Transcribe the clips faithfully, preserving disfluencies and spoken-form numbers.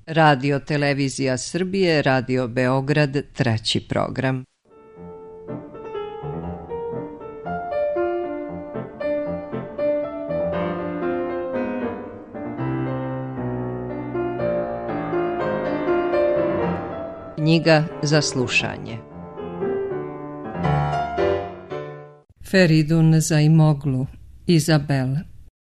Radio Televizija Srbije, Radio Beograd, treći program. Knjiga za slušanje. Feridun Zaimoglu, Izabel.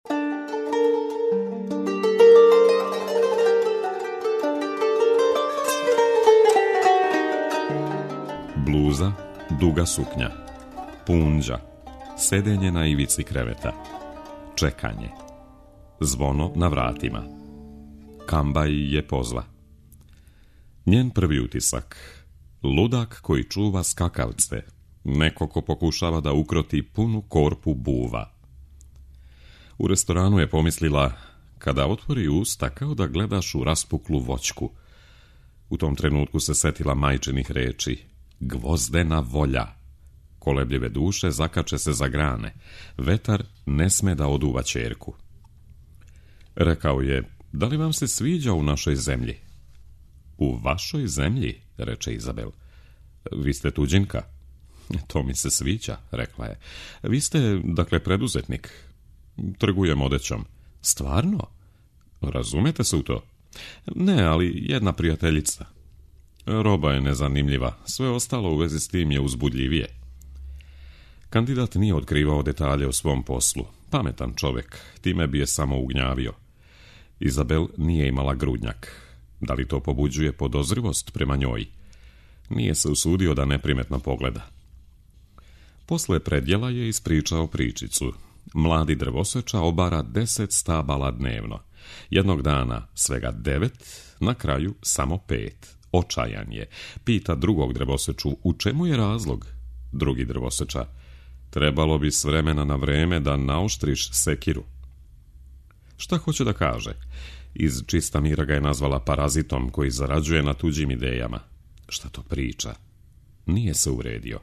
Bluza, duga suknja, punđa, sedenje na ivici kreveta, čekanje, zvono na vratima. Kambaj je pozva. Njen prvi utisak, ludak koji čuva skakavce, neko ko pokušava da ukroti punu korpu buva. U restoranu je pomislila, kada otvori usta kao da gledaš u raspuklu voćku. U tom trenutku se setila majčinih reči, gvozdena volja. Kolebljive duše zakače se za grane, vetar ne sme da oduva ćerku. Rekao je, da li vam se sviđa u našoj zemlji? U vašoj zemlji, reče Izabel. Vi ste tuđinka? To mi se sviđa, rekla je. Vi ste, dakle, preduzetnik. Trgujem odećom. Stvarno? Razumete se u to? Ne, ali jedna prijateljica. Roba je nezanimljiva, sve ostalo u vezi s tim je uzbudljivije. Kandidat nije otkrivao detalje o svom poslu. Pametan čovjek, time bi je samo ugnjavio. Izabel nije imala grudnjak. Da li to pobuđuje podozrivost prema njoj? Nije se usudio da neprimetno pogleda. Posle predjela je ispričao pričicu. Mladi drvoseča obara deset stabala dnevno. Jednog dana svega devet, na kraju samo pet. Očajan je. Pita drugog drvoseču, u čemu je razlog? Drugi drvoseča, trebalo bi s vremena na vreme da naoštriš sekiru. Šta hoće da kaže? Iz čista mira ga je nazvala parazitom koji zarađuje na tuđim idejama. Šta to priča? Nije se uvredio.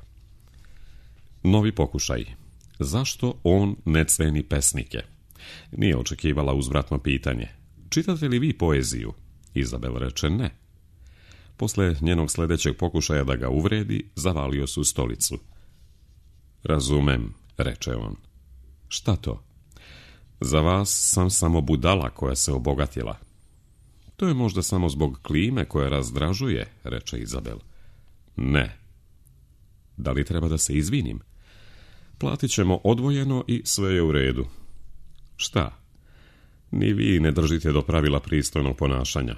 Novi pokušaj. Zašto on ne ceni pesnike? Nije očekivala uzvratno pitanje. Čitate li vi poeziju? Izabel reče ne. Posle njenog sljedećeg pokušaja da ga uvredi, zavalio su stolicu. Razumem, reče on. Šta to? Za vas sam samo budala koja se obogatila. To je možda samo zbog klime koja razdražuje, reče Izabel. Ne. Da li treba da se izvinim? Platit ćemo odvojeno i sve je u redu. Šta? Ni vi ne držite do pravila pristojnog ponašanja.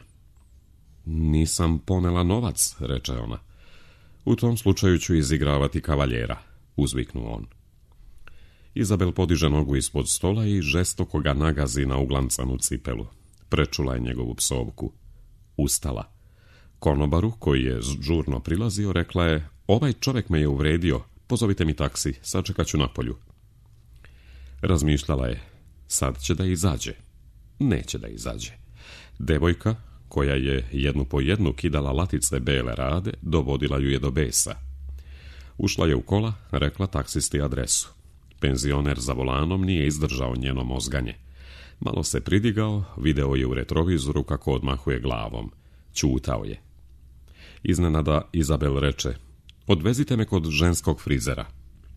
Nisam ponela novac, reče ona. U tom slučaju ću izigravati kavaljera, uzviknuo on. Izabel podiže nogu ispod stola i žestoko ga nagazi na uglancanu cipelu. Prečula je njegovu psovku. Ustala. Konobaru, koji je žurno prilazio, rekla je, ovaj čovjek me je uvredio, pozovite mi taksi, sačekat ću napolju. Razmišljala je, sad će da izađe. Neće da izađe. Devojka, koja je jednu po jednu kidala latice bele rade, dovodila ju je do besa. Ušla je u kola, rekla taksisti adresu. Penzioner za volanom nije izdržao njeno mozganje. Malo se pridigao, video je u retrovizoru kako odmahuje glavom. Ćutao je. Iznenada Izabel reče, odvezite me kod ženskog frizera.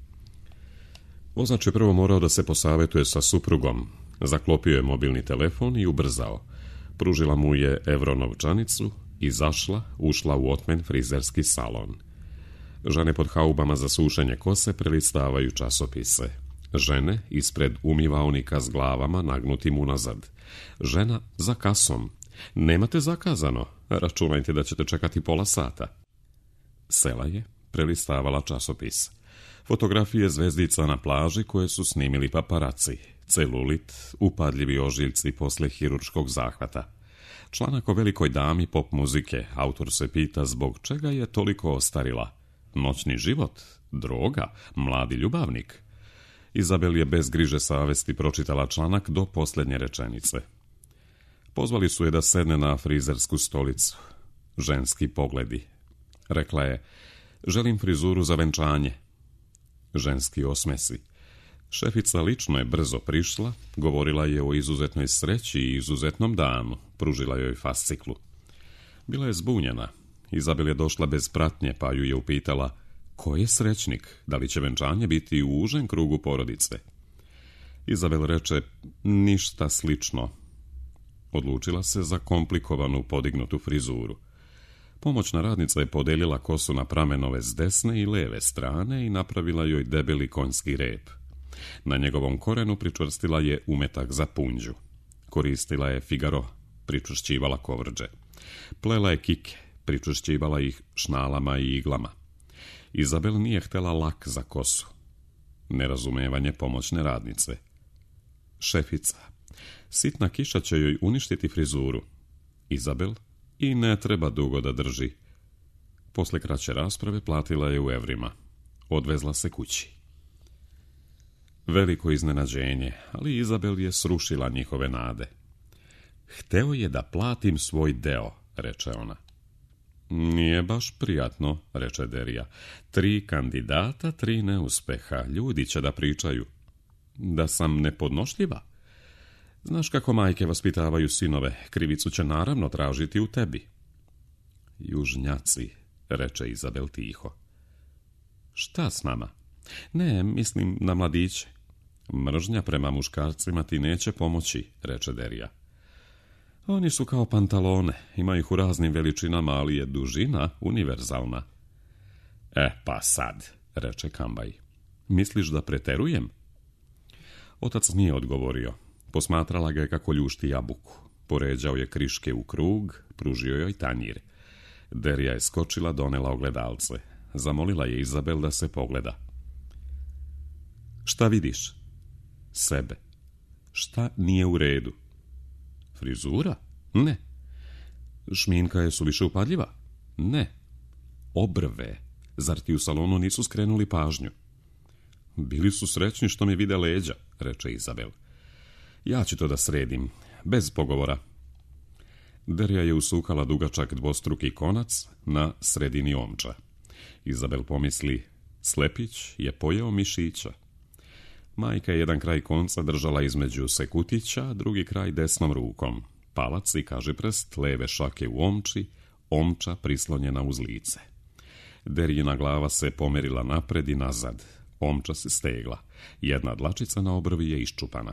Vozač je prvo morao da se posavetuje sa suprugom. Zaklopio je mobilni telefon i ubrzao. Pružila mu je evro novčanicu, izašla, ušla u otmen frizerski salon. Žene pod haubama za sušenje kose prelistavaju časopise. Žene ispred umivaonika s glavama nagnutim unazad. Žena za kasom. Nemate zakazano, računajte da ćete čekati pola sata. Sela je, prelistavala časopis. Fotografije zvezdica na plaži koje su snimili paparaci. Celulit, upadljivi ožiljci posle hirurškog zahvata. Članak o velikoj dami pop muzike. Autor se pita zbog čega je toliko ostarila. Noćni život, droga, mladi ljubavnik. Izabel je bez griže savesti pročitala članak do posljednje rečenice. Pozvali su je da sedne na frizersku stolicu. Ženski pogledi. Rekla je, želim frizuru za venčanje. Ženski osmesi. Šefica lično je brzo prišla, govorila je o izuzetnoj sreći i izuzetnom danu, pružila joj fasciklu. Bila je zbunjena. Izabel je došla bez pratnje, pa ju je upitala: ko je srećnik? Da li će venčanje biti u užem krugu porodice? Izabel reče: ništa slično. Odlučila se za komplikovanu podignutu frizuru. Pomoćna radnica je podelila kosu na pramenove s desne i leve strane i napravila joj debeli konjski rep. Na njegovom korenu pričvrstila je umetak za punđu. Koristila je figaro, pričvršćivala kovrđe. Plela je kike, pričvršćivala ih šnalama i iglama. Izabel nije htjela lak za kosu. Nerazumevanje pomoćne radnice. Šefica, sitna kiša će joj uništiti frizuru. Izabel, i ne treba dugo da drži. Posle kraće rasprave platila je u evrima. Odvezla se kući. Veliko iznenađenje, ali Izabel je srušila njihove nade. Hteo je da platim svoj deo, reče ona. Nije baš prijatno, reče Derija. Tri kandidata, tri neuspeha. Ljudi će da pričaju. Da sam nepodnošljiva? Znaš kako majke vaspitavaju sinove, krivicu će naravno tražiti u tebi. Južnjaci, reče Izabel tiho. Šta s nama? Ne, mislim na mladiće. Mržnja prema muškarcima ti neće pomoći, reče Derija. Oni su kao pantalone, ima ih u raznim veličinama, ali je dužina univerzalna. E, pa sad, reče Kambaj. Misliš da preterujem? Otac nije odgovorio. Posmatrala ga je kako ljušti jabuku. Poređao je kriške u krug, pružio joj tanjir. Derija je skočila, donela ogledalce. Zamolila je Izabel da se pogleda. Šta vidiš? Sebe. Šta nije u redu? Frizura? Ne. Šminka je suviše upadljiva? Ne. Obrve. Zar ti u salonu nisu skrenuli pažnju? Bili su srećni što mi vide leđa, reče Izabel. Ja ću to da sredim, bez pogovora. Derija je usukala dugačak dvostruki konac na sredini omča. Izabel pomisli, slepić je pojeo mišića. Majka je jedan kraj konca držala između sekutića, drugi kraj desnom rukom. Palac i kažiprst leve šake u omči, omča prislonjena uz lice. Derijina glava se pomerila napred i nazad. Omča se stegla. Jedna dlačica na obrvi je iščupana.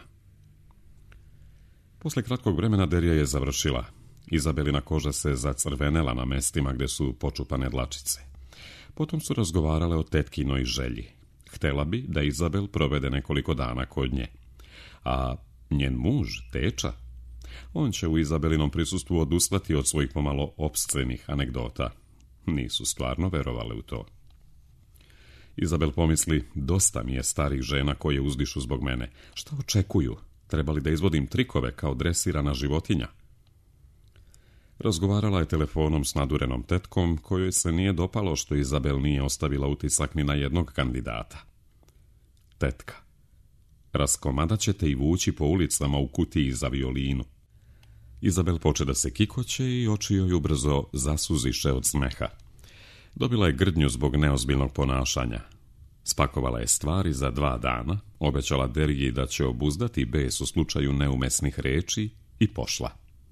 Posle kratkog vremena Derija je završila. Izabelina koža se zacrvenela na mestima gde su počupane dlačice. Potom su razgovarale o tetkinoj želji. Htela bi da Izabel provede nekoliko dana kod nje. A njen muž, teča, on će u Izabelinom prisustvu odustati od svojih pomalo opscenih anegdota. Nisu stvarno verovale u to. Izabel pomisli, dosta mi je starih žena koje uzdišu zbog mene. Šta očekuju? Trebali da izvodim trikove kao dresirana životinja? Razgovarala je telefonom s nadurenom tetkom, kojoj se nije dopalo što Izabel nije ostavila utisak ni na jednog kandidata. Tetka. Raskomadat ćete i vući po ulicama u kutiji za violinu. Izabel poče da se kikoće i oči joj ubrzo zasuziše od smeha. Dobila je grdnju zbog neozbiljnog ponašanja. Spakovala je stvari za dva dana, obećala Deriji da će obuzdati bes u slučaju neumesnih reči i pošla.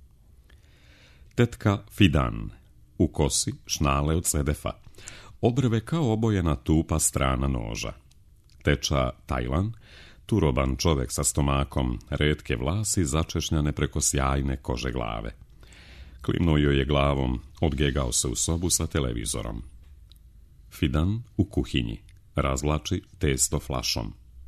Tetka Fidan, u kosi šnale od sedefa, obrve kao obojena tupa strana noža. Teča Tajlan, turoban čovek sa stomakom, retke vlasi začešnjane preko sjajne kože glave. Klimnuo joj je glavom, odgegao se u sobu sa televizorom. Fidan u kuhinji, razvlači testo flašom.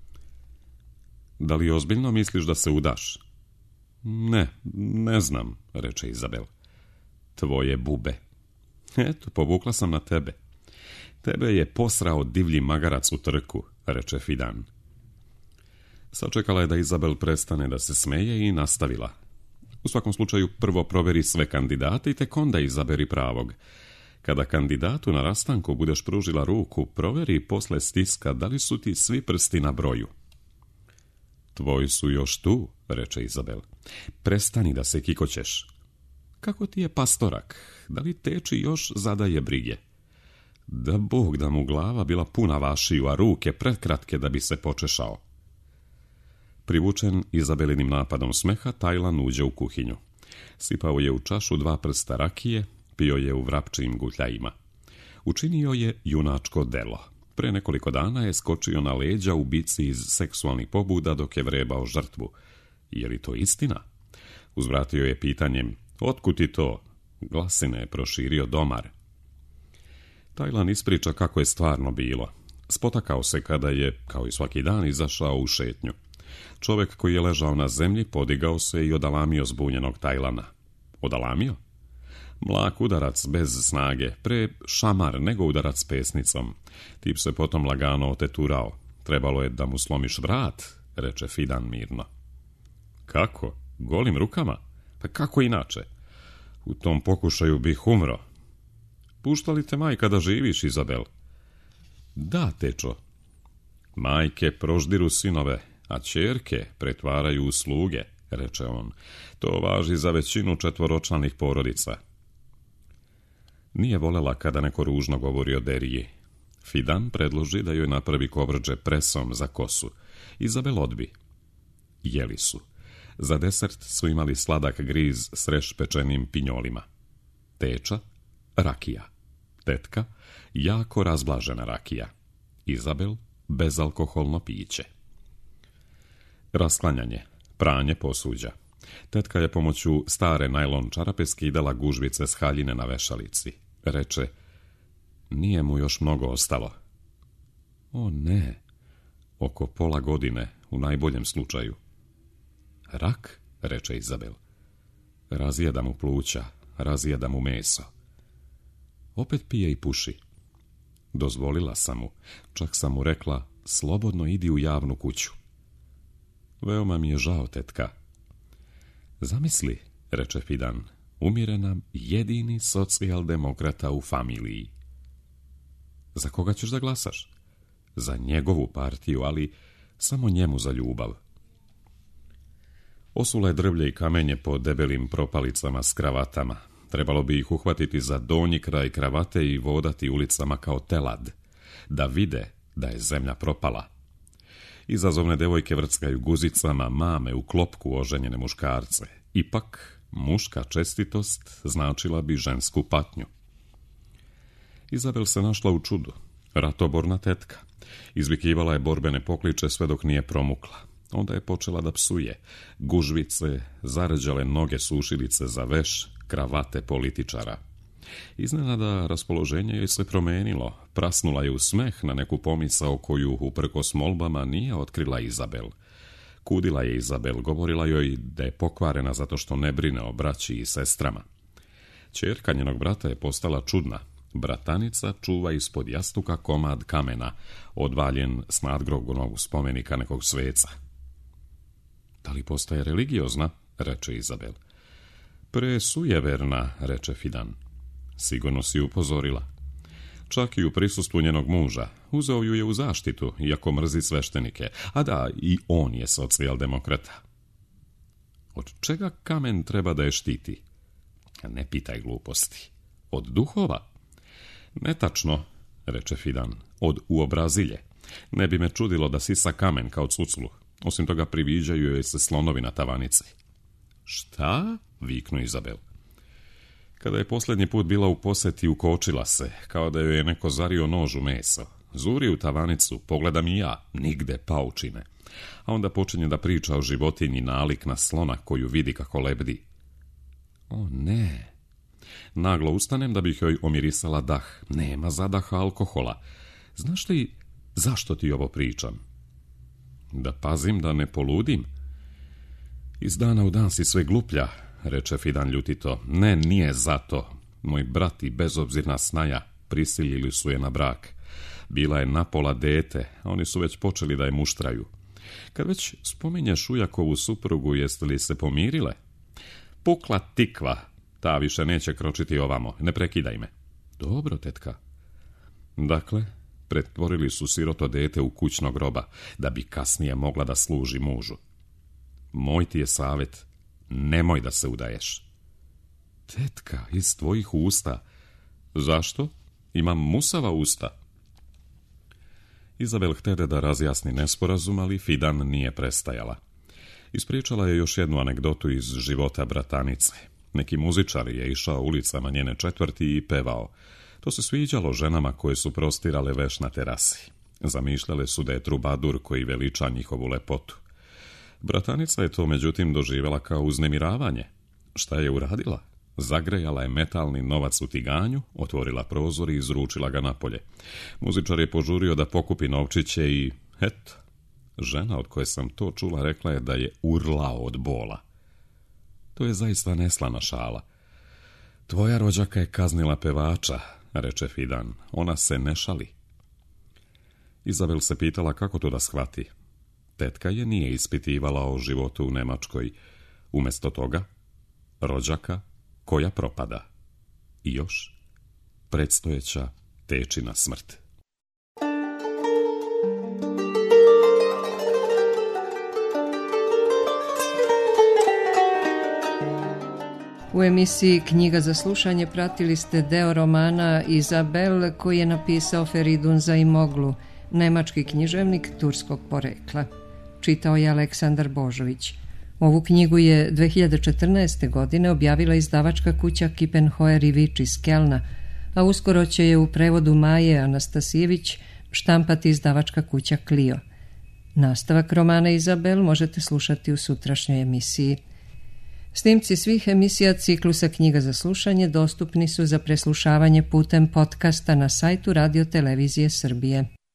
Da li ozbiljno misliš da se udaš? Ne, ne znam, reče Izabel. Tvoje bube. Eto, povukla sam na tebe. Tebe je posrao divlji magarac u trku, reče Fidan. Sačekala je da Izabel prestane da se smeje i nastavila. U svakom slučaju prvo proveri sve kandidate i tek onda izaberi pravog. Kada kandidatu na rastanku budeš pružila ruku, proveri posle stiska da li su ti svi prsti na broju. Tvoji su još tu, reče Izabel. Prestani da se kikoćeš. Kako ti je pastorak? Da li teči još zadaje brige? Da Bog da mu glava bila puna vašiju, a ruke prekratke da bi se počešao. Privučen Izabelinim napadom smeha, Tajlan uđe u kuhinju. Sipao je u čašu dva prsta rakije, pio je u vrapčijim gutljajima. Učinio je junačko delo. Pre nekoliko dana je skočio na leđa u bici iz seksualnih pobuda dok je vrebao žrtvu. Je li to istina? Uzvratio je pitanjem, otkud ti to? Glasine je proširio domar. Tajlan ispriča kako je stvarno bilo. Spotakao se kada je, kao i svaki dan, izašao u šetnju. Čovjek koji je ležao na zemlji podigao se i odalamio zbunjenog Tajlana. Odalamio? Mlak udarac bez snage, pre šamar nego udarac pesnicom. Tip se potom lagano oteturao. Trebalo je da mu slomiš vrat, reče Fidan mirno. Kako? Golim rukama? Pa kako inače? U tom pokušaju bih umro. Pušta li te majka da živiš, Izabel? Da, tečo. Majke proždiru sinove, a ćerke pretvaraju u sluge, reče on. To važi za većinu četvoročlanih porodica. Nije volela kada neko ružno govori o Deriji. Fidan predloži da joj napravi kovrđe presom za kosu. Izabel odbi. Jeli su. Za desert su imali sladak griz s rešpečenim pinjolima. Teča, rakija. Tetka, jako razblažena rakija. Izabel, bezalkoholno piće. Rasklanjanje, pranje posuđa. Tetka je pomoću stare najlon čarape skidala gužvice s haljine na vešalici. Reče, nije mu još mnogo ostalo. O ne, oko pola godine, u najboljem slučaju. Rak, reče Izabel. Razjeda mu pluća, razjeda mu meso. Opet pije i puši. Dozvolila sam mu, čak sam mu rekla, slobodno idi u javnu kuću. Veoma mi je žao, tetka. Zamisli, reče Fidan, umire nam jedini socijaldemokrata u familiji. Za koga ćeš da glasaš? Za njegovu partiju, ali samo njemu za ljubav. Osula je drvlje i kamenje po debelim propalicama s kravatama. Trebalo bi ih uhvatiti za donji kraj kravate i vodati ulicama kao telad, da vide da je zemlja propala. Izazovne devojke vrckaju guzicama, mame u klopku oženjene muškarce. Ipak, muška čestitost značila bi žensku patnju. Izabel se našla u čudu. Ratoborna tetka. Izvikivala je borbene pokliče sve dok nije promukla. Onda je počela da psuje. Gužvice, zarđale noge sušilice za veš, kravate političara. Iznenada raspoloženje joj se promenilo. Prasnula je u smeh na neku pomisao koju, uprkos molbama, nije otkrila Izabel. Kudila je Izabel, govorila joj da je pokvarena zato što ne brine o braći i sestrama. Ćerka njenog brata je postala čudna. Bratanica čuva ispod jastuka komad kamena, odvaljen s nadgrobnog spomenika nekog sveca. Da li postaje religiozna, reče Izabel. Presujeverna, reče Fidan. Sigurno si upozorila. Čak i u prisustvu njenog muža. Uzeo ju je u zaštitu, iako mrzi sveštenike. A da, i on je socijaldemokrata. Od čega kamen treba da je štiti? Ne pitaj gluposti. Od duhova? Netačno, reče Fidan. Od uobrazilje. Ne bi me čudilo da sisa kamen kao cuclu. Osim toga priviđaju joj se slonovi na tavanici. Šta? Viknu Izabel. Kada je posljednji put bila u poseti, ukočila se, kao da joj je neko zario nož u meso. Zuri u tavanicu, pogledam i ja, nigde paučine. A onda počinje da priča o životinji nalik na slona koju vidi kako lebdi. O ne. Naglo ustanem da bih joj omirisala dah. Nema zadaha alkohola. Znaš li zašto ti ovo pričam? Da pazim da ne poludim. Iz dana u dan si sve gluplja, reče Fidan ljutito. Ne, nije zato. Moj brat i bezobzirna snaja prisilili su je na brak. Bila je napola dete, a oni su već počeli da je muštraju. Kad već spominješ ujakovu suprugu, jeste li se pomirile? Pukla tikva, ta više neće kročiti ovamo, ne prekidaj me. Dobro, tetka. Dakle, pretvorili su siroto dete u kućnog groba, da bi kasnije mogla da služi mužu. Moj ti je savjet, nemoj da se udaješ. Tetka, iz tvojih usta. Zašto? Imam musava usta. Izabel htede da razjasni nesporazum, ali Fidan nije prestajala. Ispričala je još jednu anegdotu iz života bratanice. Neki muzičar je išao ulicama njene četvrti i pevao. To se sviđalo ženama koje su prostirale veš na terasi. Zamišljale su da je trubadur koji veliča njihovu lepotu. Bratanica je to međutim doživjela kao uznemiravanje. Šta je uradila? Zagrejala je metalni novac u tiganju, otvorila prozor i izručila ga napolje. Muzičar je požurio da pokupi novčiće i, eto, žena od koje sam to čula rekla je da je urlao od bola. To je zaista neslana šala. Tvoja rođaka je kaznila pevača, reče Fidan. Ona se ne šali. Izabel se pitala kako to da shvati. Tetka je nije ispitivala o životu u Nemačkoj. Umjesto toga, rođaka koja propada. I još predstojeća tečina smrt. U emisiji Knjiga za slušanje pratili ste deo romana Izabel koji je napisao Feridun Zaimoglu, nemački književnik turskog porekla. Čitao je Aleksandar Božović. Ovu knjigu je dve hiljade četrnaeste. godine objavila izdavačka kuća Kippenheuer i Vič iz Kelna, a uskoro će je u prevodu Maje Anastasijević štampati izdavačka kuća Clio. Nastavak romana Izabel možete slušati u sutrašnjoj emisiji. Snimci svih emisija ciklusa Knjiga za slušanje dostupni su za preslušavanje putem podcasta na sajtu Radio Televizije Srbije.